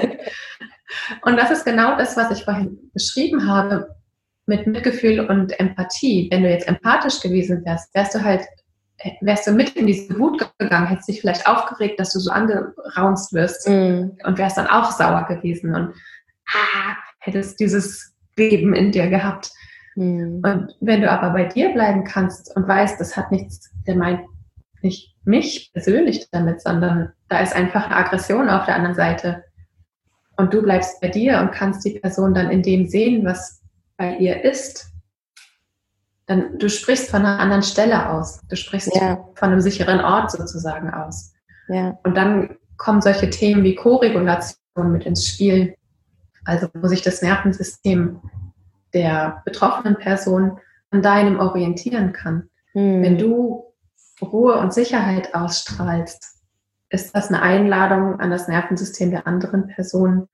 Und das ist genau das, was ich vorhin beschrieben habe mit Mitgefühl und Empathie. Wenn du jetzt empathisch gewesen wärst, wärst du mit in diese Wut gegangen, hättest dich vielleicht aufgeregt, dass du so angeraunzt wirst und wärst dann auch sauer gewesen und hättest dieses Beben in dir gehabt. Und wenn du aber bei dir bleiben kannst und weißt, das hat nichts, der meint nicht mich persönlich damit, sondern da ist einfach eine Aggression auf der anderen Seite und du bleibst bei dir und kannst die Person dann in dem sehen, was bei ihr ist, dann du sprichst von einer anderen Stelle aus. Du sprichst von einem sicheren Ort sozusagen aus. Ja. Und dann kommen solche Themen wie Koregulation mit ins Spiel, also wo sich das Nervensystem der betroffenen Person an deinem orientieren kann. Wenn du Ruhe und Sicherheit ausstrahlst, ist das eine Einladung an das Nervensystem der anderen Person,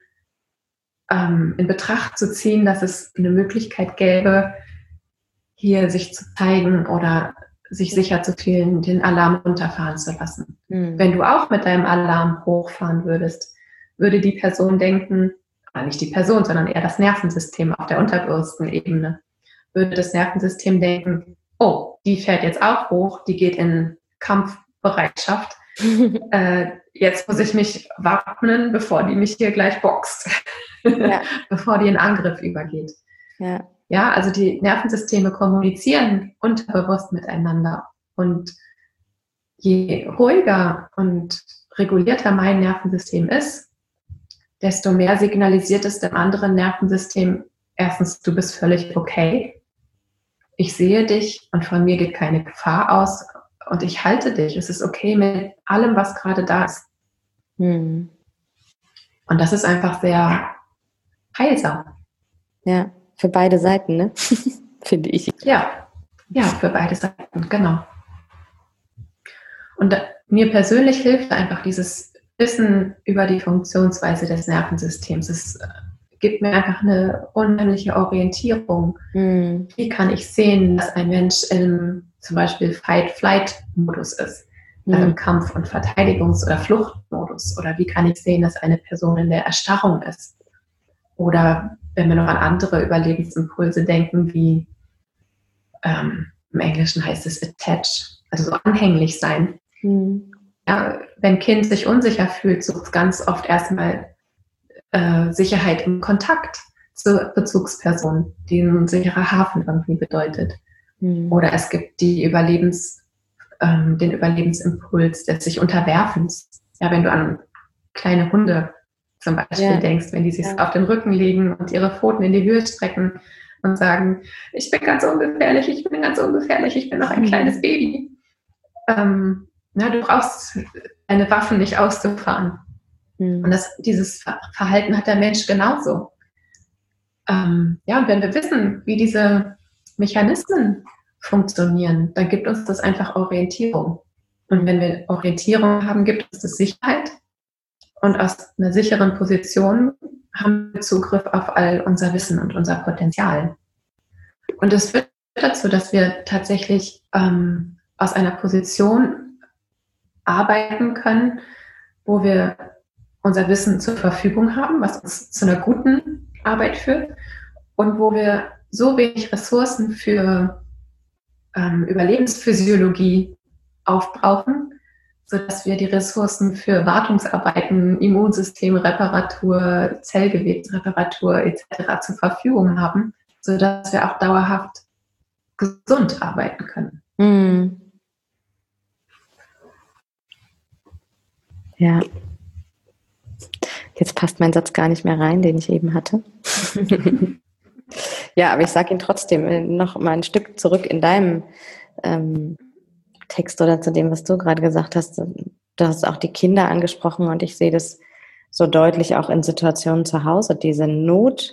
in Betracht zu ziehen, dass es eine Möglichkeit gäbe, hier sich zu zeigen oder sich sicher zu fühlen, den Alarm runterfahren zu lassen. Wenn du auch mit deinem Alarm hochfahren würdest, würde die Person denken, nicht die Person, sondern eher das Nervensystem auf der unterbewussten Ebene, würde das Nervensystem denken, oh, die fährt jetzt auch hoch, die geht in Kampfbereitschaft. Jetzt muss ich mich wappnen, bevor die mich hier gleich boxt, bevor die in Angriff übergeht. Ja, also die Nervensysteme kommunizieren unterbewusst miteinander. Und je ruhiger und regulierter mein Nervensystem ist, desto mehr signalisiert es dem anderen Nervensystem, erstens, du bist völlig okay, ich sehe dich und von mir geht keine Gefahr aus und ich halte dich, es ist okay mit allem, was gerade da ist. Und das ist einfach sehr heilsam. Ja, für beide Seiten, ne? Finde ich. Ja, für beide Seiten, genau. Und mir persönlich hilft einfach dieses Wissen über die Funktionsweise des Nervensystems. Es gibt mir einfach eine unheimliche Orientierung. Wie kann ich sehen, dass ein Mensch im zum Beispiel Fight-Flight-Modus ist, also im Kampf- und Verteidigungs- oder Fluchtmodus? Oder wie kann ich sehen, dass eine Person in der Erstarrung ist? Oder wenn wir noch an andere Überlebensimpulse denken, wie im Englischen heißt es attach, also so anhänglich sein. Ja, wenn ein Kind sich unsicher fühlt, sucht es ganz oft erstmal Sicherheit im Kontakt zur Bezugsperson, die ein sicherer Hafen irgendwie bedeutet. Oder es gibt den Überlebensimpuls des sich Unterwerfens. Ja, wenn du an kleine Hunde zum Beispiel denkst, wenn die sich auf den Rücken legen und ihre Pfoten in die Höhe strecken und sagen, ich bin ganz ungefährlich, ich bin noch ein kleines Baby. Du brauchst deine Waffen nicht auszufahren. Und dieses Verhalten hat der Mensch genauso. Und wenn wir wissen, wie diese Mechanismen funktionieren, dann gibt uns das einfach Orientierung. Und wenn wir Orientierung haben, gibt uns das Sicherheit. Und aus einer sicheren Position haben wir Zugriff auf all unser Wissen und unser Potenzial. Und es führt dazu, dass wir tatsächlich aus einer Position arbeiten können, wo wir unser Wissen zur Verfügung haben, was uns zu einer guten Arbeit führt und wo wir so wenig Ressourcen für Überlebensphysiologie aufbrauchen, sodass wir die Ressourcen für Wartungsarbeiten, Immunsystemreparatur, Zellgewebsreparatur etc. zur Verfügung haben, sodass wir auch dauerhaft gesund arbeiten können. Ja. Jetzt passt mein Satz gar nicht mehr rein, den ich eben hatte. Ja, aber ich sage ihn trotzdem noch mal ein Stück zurück in deinem Text oder zu dem, was du gerade gesagt hast. Du hast auch die Kinder angesprochen und ich sehe das so deutlich auch in Situationen zu Hause, diese Not.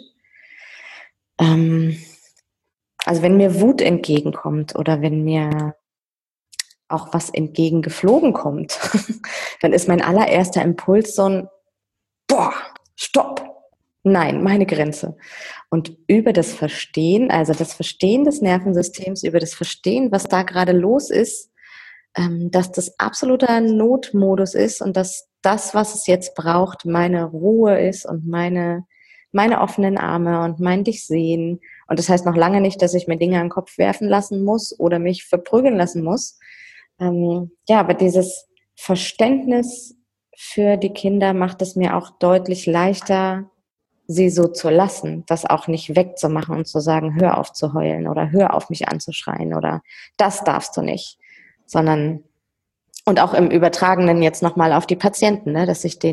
Also wenn mir Wut entgegenkommt oder wenn mir auch was entgegengeflogen kommt, dann ist mein allererster Impuls so ein, boah, stopp, nein, meine Grenze. Und über das Verstehen, also das Verstehen des Nervensystems, über das Verstehen, was da gerade los ist, dass das absoluter Notmodus ist und dass das, was es jetzt braucht, meine Ruhe ist und meine offenen Arme und mein dich sehen. Und das heißt noch lange nicht, dass ich mir Dinge an den Kopf werfen lassen muss oder mich verprügeln lassen muss. Aber dieses Verständnis für die Kinder macht es mir auch deutlich leichter, sie so zu lassen, das auch nicht wegzumachen und zu sagen, hör auf zu heulen oder hör auf mich anzuschreien oder das darfst du nicht, sondern und auch im Übertragenen jetzt nochmal auf die Patienten, ne, dass ich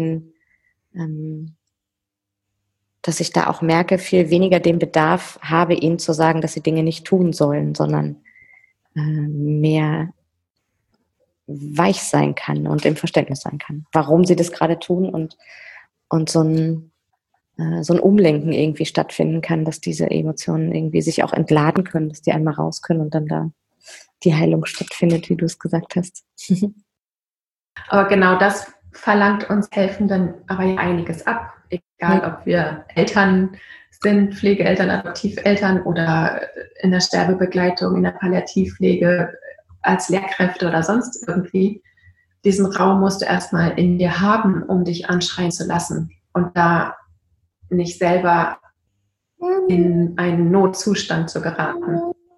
da auch merke, viel weniger den Bedarf habe, ihnen zu sagen, dass sie Dinge nicht tun sollen, sondern mehr weich sein kann und im Verständnis sein kann, warum sie das gerade tun und so ein Umlenken irgendwie stattfinden kann, dass diese Emotionen irgendwie sich auch entladen können, dass die einmal raus können und dann da die Heilung stattfindet, wie du es gesagt hast. Aber genau das verlangt uns Helfenden aber ja einiges ab, egal ob wir Eltern sind, Pflegeeltern, Adoptiveltern oder in der Sterbebegleitung, in der Palliativpflege, als Lehrkräfte oder sonst irgendwie. Diesen Raum musst du erstmal in dir haben, um dich anschreien zu lassen und da nicht selber in einen Notzustand zu geraten.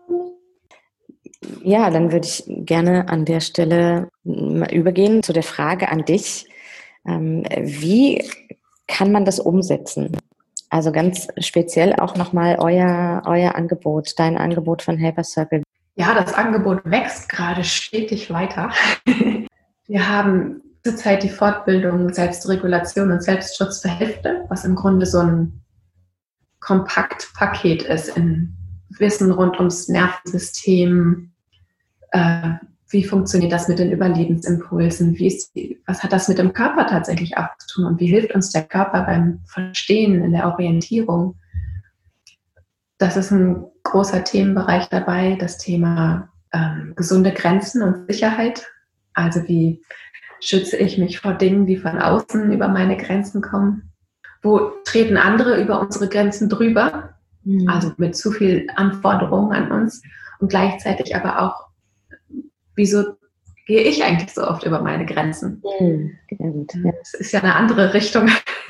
Ja, dann würde ich gerne an der Stelle mal übergehen zu der Frage an dich. Wie kann man das umsetzen? Also ganz speziell auch nochmal euer Angebot, dein Angebot von Helper Circle. Ja, das Angebot wächst gerade stetig weiter. Wir haben zurzeit die Fortbildung Selbstregulation und Selbstschutz für Helfende, was im Grunde so ein Kompaktpaket ist in Wissen rund ums Nervensystem. Wie funktioniert das mit den Überlebensimpulsen? Was hat das mit dem Körper tatsächlich auch zu tun? Und wie hilft uns der Körper beim Verstehen, in der Orientierung? Das ist ein großer Themenbereich dabei, das Thema gesunde Grenzen und Sicherheit. Also wie schütze ich mich vor Dingen, die von außen über meine Grenzen kommen? Wo treten andere über unsere Grenzen drüber? Also mit zu viel Anforderungen an uns. Und gleichzeitig aber auch, wieso gehe ich eigentlich so oft über meine Grenzen? Das ist ja eine andere Richtung,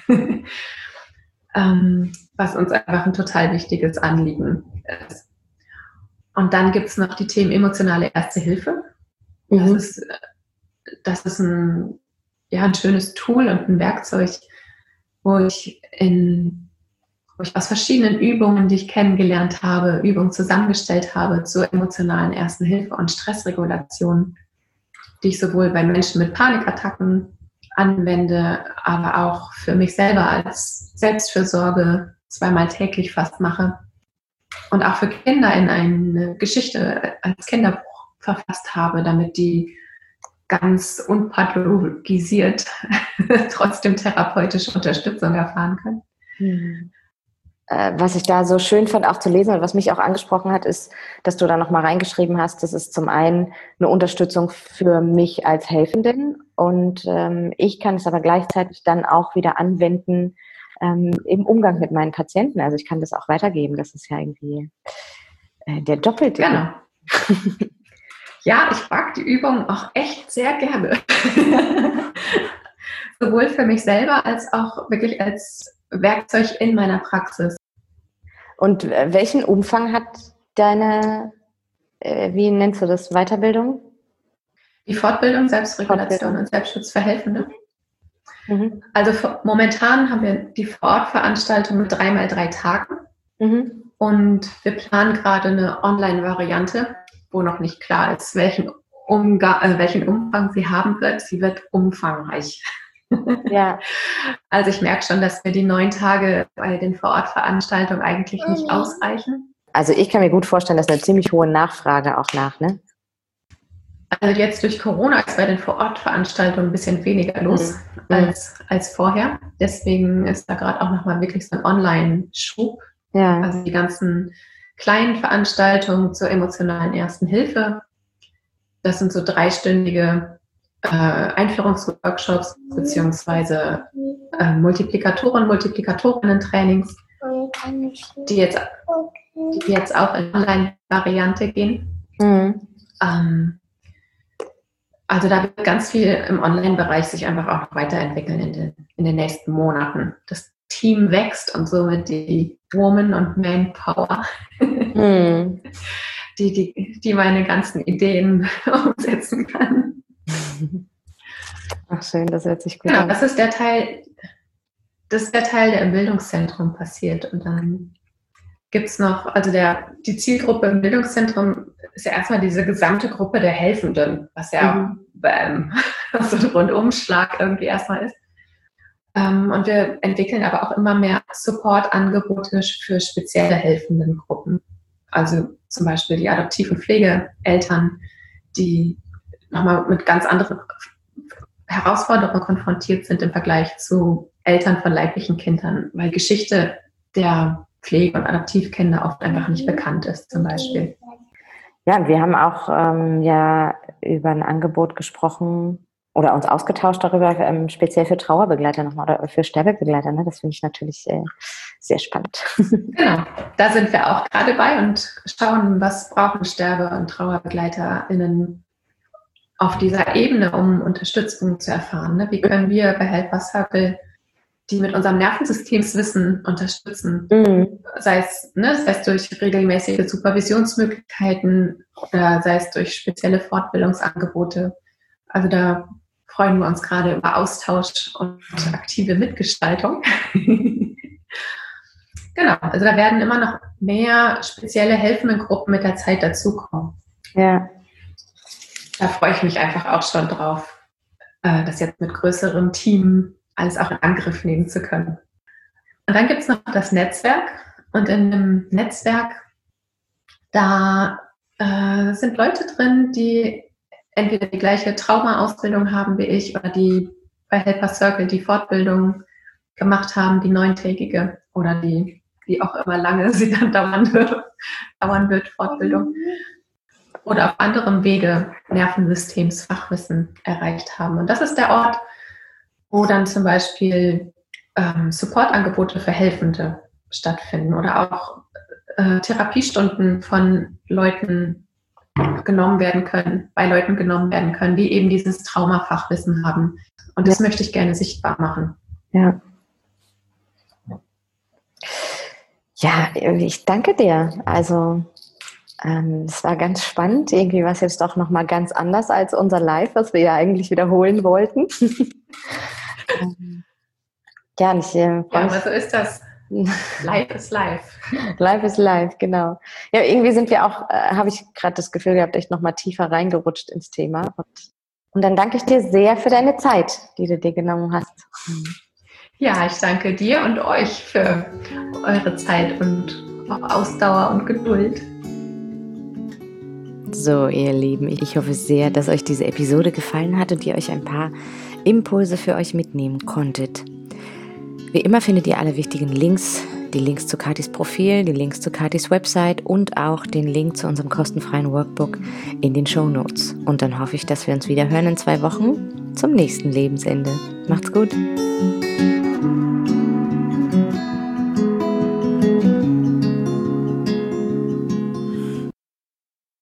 was uns einfach ein total wichtiges Anliegen ist. Und dann gibt es noch die Themen emotionale Erste Hilfe. Das ist ein schönes Tool und ein Werkzeug, wo ich aus verschiedenen Übungen, die ich kennengelernt habe, Übungen zusammengestellt habe zur emotionalen Ersten Hilfe und Stressregulation, die ich sowohl bei Menschen mit Panikattacken anwende, aber auch für mich selber als Selbstfürsorge 2-mal täglich fast mache und auch für Kinder in eine Geschichte als Kinderbuch verfasst habe, damit die ganz unpathologisiert trotzdem therapeutische Unterstützung erfahren können. Was ich da so schön fand, auch zu lesen und was mich auch angesprochen hat, ist, dass du da nochmal reingeschrieben hast, das ist zum einen eine Unterstützung für mich als Helfenden und ich kann es aber gleichzeitig dann auch wieder anwenden im Umgang mit meinen Patienten. Also ich kann das auch weitergeben. Das ist ja irgendwie der doppelte. Genau. Ja, ich mag die Übung auch echt sehr gerne. Sowohl für mich selber als auch wirklich als Werkzeug in meiner Praxis. Und welchen Umfang hat deine, wie nennst du das, Weiterbildung? Die Fortbildung, Selbstregulation und Selbstschutz für Helfende. Also momentan haben wir die Vorortveranstaltung mit 3x3 Tagen. Und wir planen gerade eine Online-Variante, wo noch nicht klar ist, welchen Umfang sie haben wird. Sie wird umfangreich. Ja. Also ich merke schon, dass mir die 9 Tage bei den Vorortveranstaltungen eigentlich nicht ausreichen. Also ich kann mir gut vorstellen, dass eine ziemlich hohe Nachfrage auch ne? Also jetzt durch Corona ist bei den Vorortveranstaltungen ein bisschen weniger los als vorher. Deswegen ist da gerade auch nochmal wirklich so ein Online-Schub. Ja. Also die ganzen kleinen Veranstaltungen zur emotionalen Ersten Hilfe. Das sind so 3-stündige Einführungsworkshops beziehungsweise Multiplikatorinnen-Trainings, die jetzt auch in Online-Variante gehen. Also da wird ganz viel im Online-Bereich sich einfach auch noch weiterentwickeln in den nächsten Monaten. Das Team wächst und somit die Woman- und Manpower, die meine ganzen Ideen umsetzen kann. Ach schön, das hört sich gut an. an. Das ist der Teil, der im Bildungszentrum passiert. Und dann gibt es noch, also die Zielgruppe im Bildungszentrum ist ja erstmal diese gesamte Gruppe der Helfenden, was ja so ein Rundumschlag irgendwie erstmal ist. Und wir entwickeln aber auch immer mehr Support-Angebote für spezielle Helfendengruppen. Also zum Beispiel die Adoptiv- und Pflegeeltern, die nochmal mit ganz anderen Herausforderungen konfrontiert sind im Vergleich zu Eltern von leiblichen Kindern, weil Geschichte der Pflege- und Adoptivkinder oft einfach nicht bekannt ist, zum Beispiel. Ja, wir haben auch über ein Angebot gesprochen oder uns ausgetauscht darüber, speziell für Trauerbegleiter nochmal oder für Sterbebegleiter. Ne? Das finde ich natürlich sehr spannend. Genau, da sind wir auch gerade bei und schauen, was brauchen Sterbe- und TrauerbegleiterInnen auf dieser Ebene, um Unterstützung zu erfahren. Ne? Wie können wir bei Helper Circle die mit unserem Nervensystemswissen unterstützen, sei es durch regelmäßige Supervisionsmöglichkeiten oder sei es durch spezielle Fortbildungsangebote. Also da freuen wir uns gerade über Austausch und aktive Mitgestaltung. Genau, also da werden immer noch mehr spezielle Helfendengruppen mit der Zeit dazukommen. Ja. Da freue ich mich einfach auch schon drauf, das jetzt mit größerem Team alles auch in Angriff nehmen zu können. Und dann gibt es noch das Netzwerk. Und in dem Netzwerk, da sind Leute drin, die entweder die gleiche Trauma-Ausbildung haben wie ich oder die bei Helper Circle die Fortbildung gemacht haben, die 9-tägige oder die wie auch immer lange sie dann dauern wird, Fortbildung. Oder auf anderem Wege Nervensystemsfachwissen erreicht haben. Und das ist der Ort, wo dann zum Beispiel Supportangebote für Helfende stattfinden oder auch Therapiestunden von Leuten genommen werden können, die eben dieses Traumafachwissen haben. Und das möchte ich gerne sichtbar machen. Ja. Ja, ich danke dir. Also es war ganz spannend. Irgendwie war es jetzt doch nochmal ganz anders als unser Live, was wir ja eigentlich wiederholen wollten. Aber so ist das. Live ist live. Live ist live, genau. Ja, irgendwie sind wir auch, habe ich gerade das Gefühl gehabt, echt nochmal tiefer reingerutscht ins Thema. Und dann danke ich dir sehr für deine Zeit, die du dir genommen hast. Ja, ich danke dir und euch für eure Zeit und auch Ausdauer und Geduld. So, ihr Lieben, ich hoffe sehr, dass euch diese Episode gefallen hat und ihr euch ein paar Impulse für euch mitnehmen konntet. Wie immer findet ihr alle wichtigen Links, die Links zu Katis Profil, die Links zu Katis Website und auch den Link zu unserem kostenfreien Workbook in den Shownotes. Und dann hoffe ich, dass wir uns wieder hören in 2 Wochen zum nächsten Lebensende. Macht's gut!